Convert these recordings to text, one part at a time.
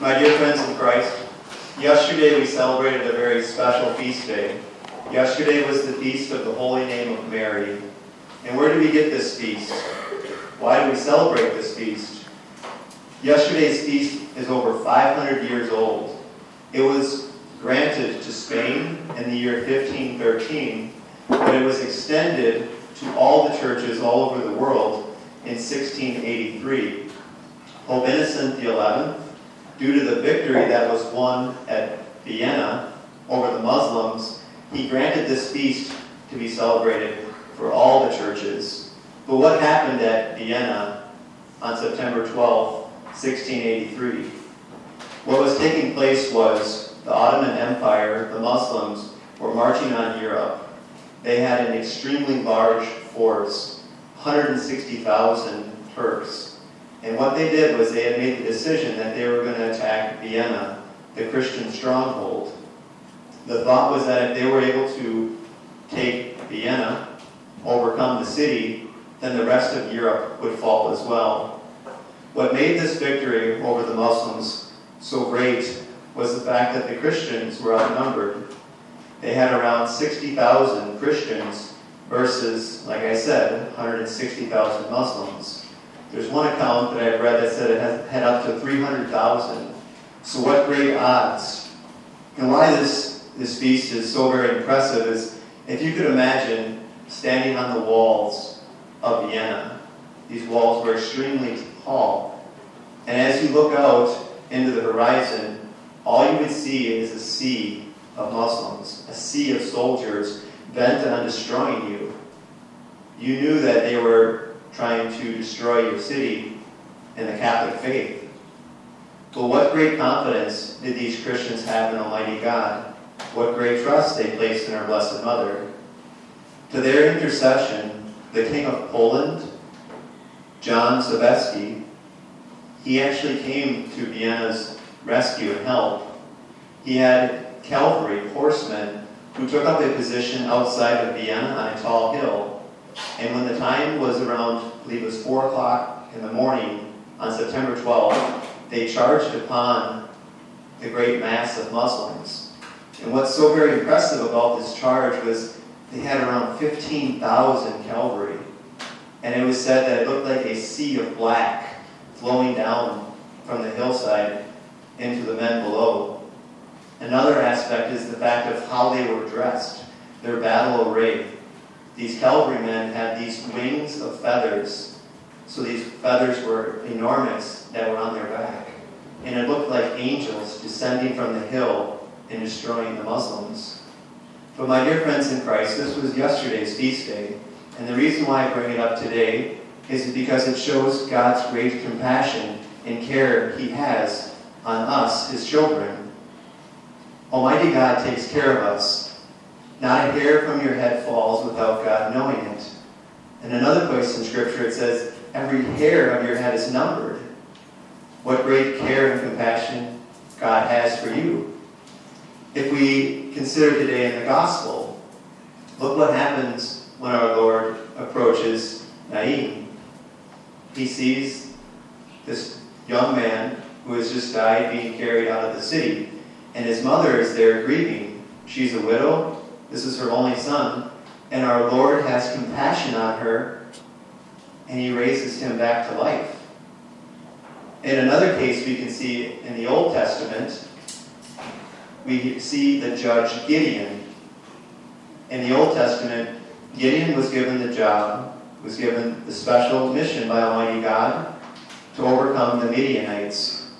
My dear friends in Christ, yesterday we celebrated a very special feast day. Yesterday was the feast of the Holy Name of Mary. And where do we get this feast? Why do we celebrate this feast? Yesterday's feast is over 500 years old. It was granted to Spain in the year 1513, but it was extended to all the churches all over the world in 1683. Pope Innocent XI, due to the victory that was won at Vienna over the Muslims, he granted this feast to be celebrated for all the churches. But what happened at Vienna on September 12, 1683? What was taking place was the Ottoman Empire, the Muslims, were marching on Europe. They had an extremely large force, 160,000 Turks. And what they did was they had made the decision that they were going to attack Vienna, the Christian stronghold. The thought was that if they were able to take Vienna, overcome the city, then the rest of Europe would fall as well. What made this victory over the Muslims so great was the fact that the Christians were outnumbered. They had around 60,000 Christians versus, like I said, 160,000 Muslims. There's one account that I've read that said it had up to 300,000. So what great odds. And why this feast is so very impressive is if you could imagine standing on the walls of Vienna. These walls were extremely tall. And as you look out into the horizon, all you would see is a sea of Muslims, a sea of soldiers bent on destroying you. You knew that they were trying to destroy your city and the Catholic faith. But what great confidence did these Christians have in Almighty God? What great trust they placed in our Blessed Mother. To their intercession, the King of Poland, John Sobieski, he actually came to Vienna's rescue and help. He had cavalry, horsemen, who took up a position outside of Vienna on a tall hill. And when the time was around, I believe it was 4 o'clock in the morning on September 12th, they charged upon the great mass of Muslims. And what's so very impressive about this charge was they had around 15,000 cavalry. And it was said that it looked like a sea of black flowing down from the hillside into the men below. Another aspect is the fact of how they were dressed, their battle array. These cavalrymen had these wings of feathers. So these feathers were enormous that were on their back. And it looked like angels descending from the hill and destroying the Muslims. But my dear friends in Christ, this was yesterday's feast day. And the reason why I bring it up today is because it shows God's great compassion and care He has on us, His children. Almighty God takes care of us. Not a hair from your head falls without God knowing it. In another place in Scripture it says, every hair of your head is numbered. What great care and compassion God has for you. If we consider today in the Gospel, look what happens when our Lord approaches Nain. He sees this young man who has just died being carried out of the city. And his mother is there grieving. She's a widow. This is her only son. And our Lord has compassion on her, and He raises him back to life. In another case we can see in the Old Testament, we see the judge Gideon. In the Old Testament, Gideon was given the job, was given the special mission by Almighty God to overcome the Midianites.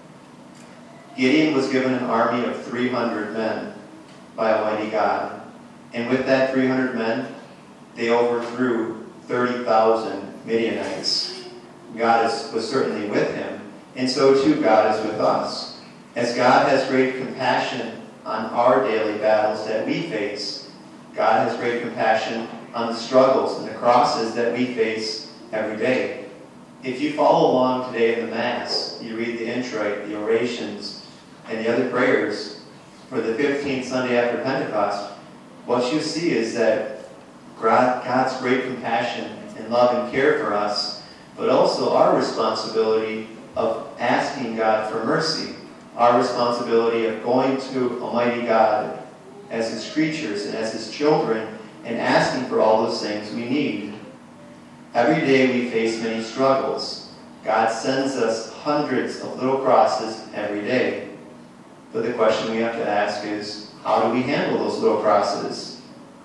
Gideon was given an army of 300 men by Almighty God. And with that 300 men, they overthrew 30,000 Midianites. God was certainly with him, and so too God is with us. As God has great compassion on our daily battles that we face, God has great compassion on the struggles and the crosses that we face every day. If you follow along today in the Mass, you read the introit, the orations, and the other prayers for the 15th Sunday after Pentecost, what you see is that God's great compassion and love and care for us, but also our responsibility of asking God for mercy. our responsibility of going to Almighty God as His creatures and as His children and asking for all those things we need. Every day we face many struggles. God sends us hundreds of little crosses every day. But the question we have to ask is, how do we handle those little crosses?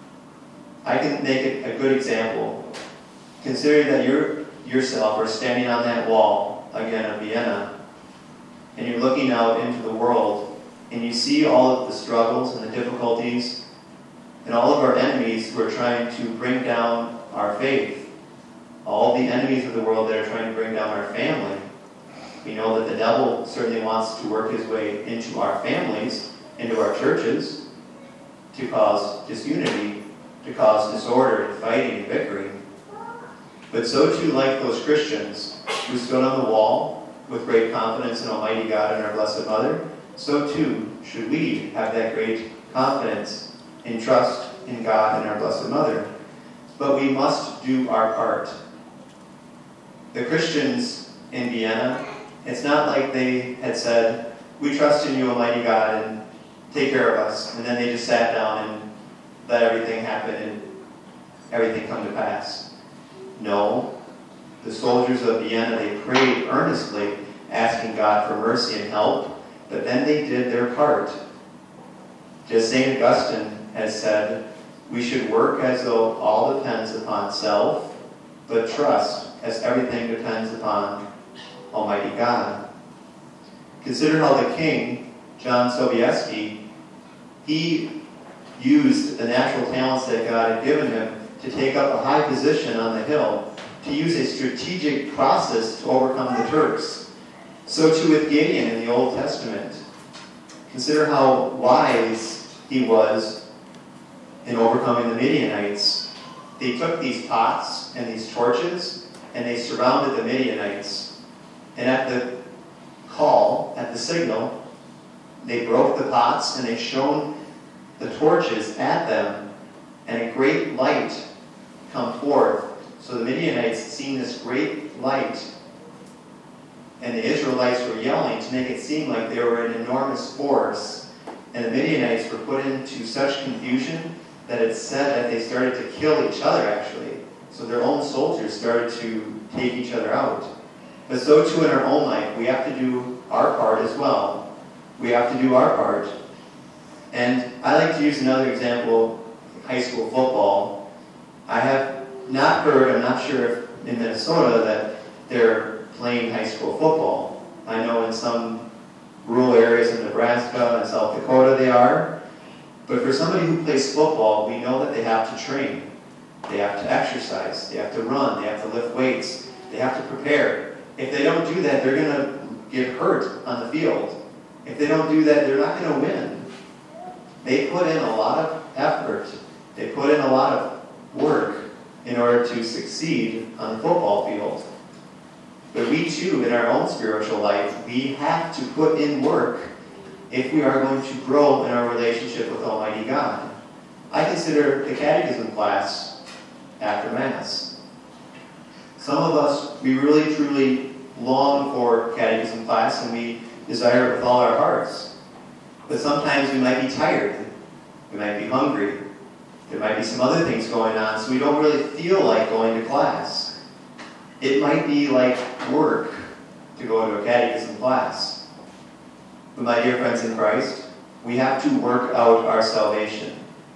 I can make it a good example. Consider that you yourself are standing on that wall, again, of Vienna, and you're looking out into the world, and you see all of the struggles and the difficulties and all of our enemies who are trying to bring down our faith, all the enemies of the world that are trying to bring down our family. We know that the devil certainly wants to work his way into our families, into our churches, to cause disunity, to cause disorder and fighting and bickering. But so too, like those Christians who stood on the wall with great confidence in Almighty God and our Blessed Mother, so too should we have that great confidence and trust in God and our Blessed Mother. But we must do our part. The Christians in Vienna, it's not like they had said, "We trust in you, Almighty God, and take care of us," and then they just sat down and let everything happen and everything come to pass. No, the soldiers of Vienna, they prayed earnestly, asking God for mercy and help, but then they did their part. Just St. Augustine has said, we should work as though all depends upon self, but trust as everything depends upon Almighty God. Consider how the king, John Sobieski, he used the natural talents that God had given him to take up a high position on the hill, to use a strategic process to overcome the Turks. So too with Gideon in the Old Testament. Consider how wise he was in overcoming the Midianites. They took these pots and these torches, and they surrounded the Midianites. And at the call, at the signal, they broke the pots and they shone the torches at them, and a great light come forth. So the Midianites seen this great light, and the Israelites were yelling to make it seem like they were an enormous force. And the Midianites were put into such confusion that it said that they started to kill each other, actually. So their own soldiers started to take each other out. But so too in our own life, we have to do our part as well. We have to do our part. And I like to use another example, high school football. I have not heard, I'm not sure if in Minnesota, that they're playing high school football. I know in some rural areas in Nebraska and South Dakota they are. But for somebody who plays football, we know that they have to train. They have to exercise. They have to run. They have to lift weights. They have to prepare. If they don't do that, they're going to get hurt on the field. If they don't do that, they're not going to win. They put in a lot of effort. They put in a lot of work in order to succeed on the football field. But we too, in our own spiritual life, we have to put in work if we are going to grow in our relationship with Almighty God. I consider the catechism class after Mass. Some of us, we really truly long for catechism class and we desire it with all our hearts. But sometimes we might be tired. We might be hungry. There might be some other things going on, so we don't really feel like going to class. It might be like work to go to a catechism class. But my dear friends in Christ, we have to work out our salvation.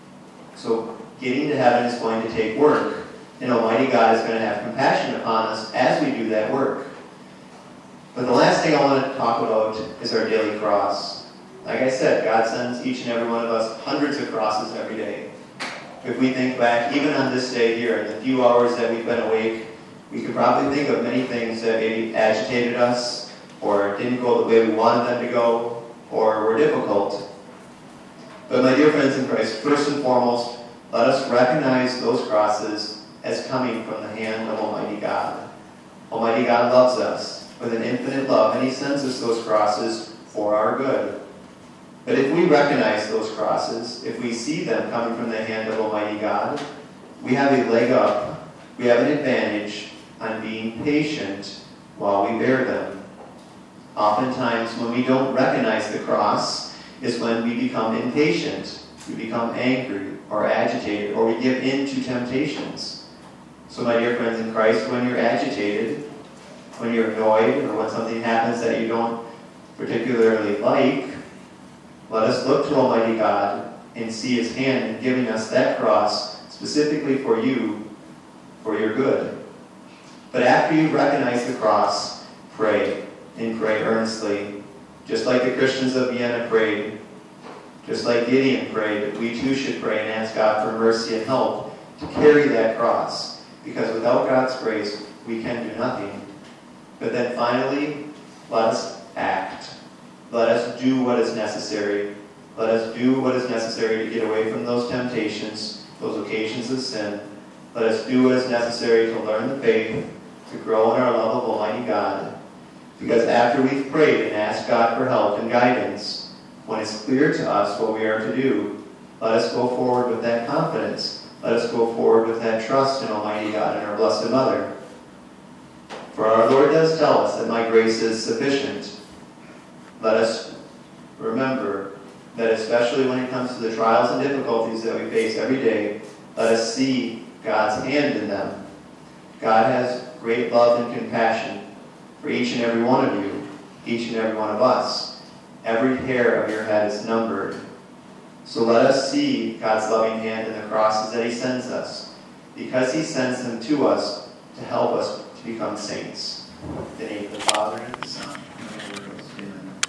So getting to heaven is going to take work, and Almighty God is going to have compassion upon us as we do that work. But the last thing I want to talk about is our daily cross. Like I said, God sends each and every one of us hundreds of crosses every day. If we think back, even on this day here, in the few hours that we've been awake, we could probably think of many things that maybe agitated us, or didn't go the way we wanted them to go, or were difficult. But my dear friends in Christ, first and foremost, let us recognize those crosses as coming from the hand of Almighty God. Almighty God loves us with an infinite love, and He sends us those crosses for our good. But if we recognize those crosses, if we see them coming from the hand of Almighty God, we have a leg up. We have an advantage on being patient while we bear them. Oftentimes, when we don't recognize the cross, is when we become impatient, we become angry or agitated, or we give in to temptations. So my dear friends in Christ, when you're agitated, when you're annoyed, or when something happens that you don't particularly like, let us look to Almighty God and see His hand in giving us that cross specifically for you, for your good. But after you recognize the cross, pray, and pray earnestly. Just like the Christians of Vienna prayed, just like Gideon prayed, we too should pray and ask God for mercy and help to carry that cross. Because without God's grace, we can do nothing. But then finally, let us act. Let us do what is necessary. Let us do what is necessary to get away from those temptations, those occasions of sin. Let us do what is necessary to learn the faith, to grow in our love of Almighty God. Because after we've prayed and asked God for help and guidance, when it's clear to us what we are to do, let us go forward with that confidence. Let us go forward with that trust in Almighty God and our Blessed Mother. For our Lord does tell us that my grace is sufficient. Let us remember that especially when it comes to the trials and difficulties that we face every day, let us see God's hand in them. God has great love and compassion for each and every one of you, each and every one of us. Every hair of your head is numbered. So let us see God's loving hand in the crosses that He sends us, because He sends them to us to help us to become saints. In the name of the Father, and of the Son,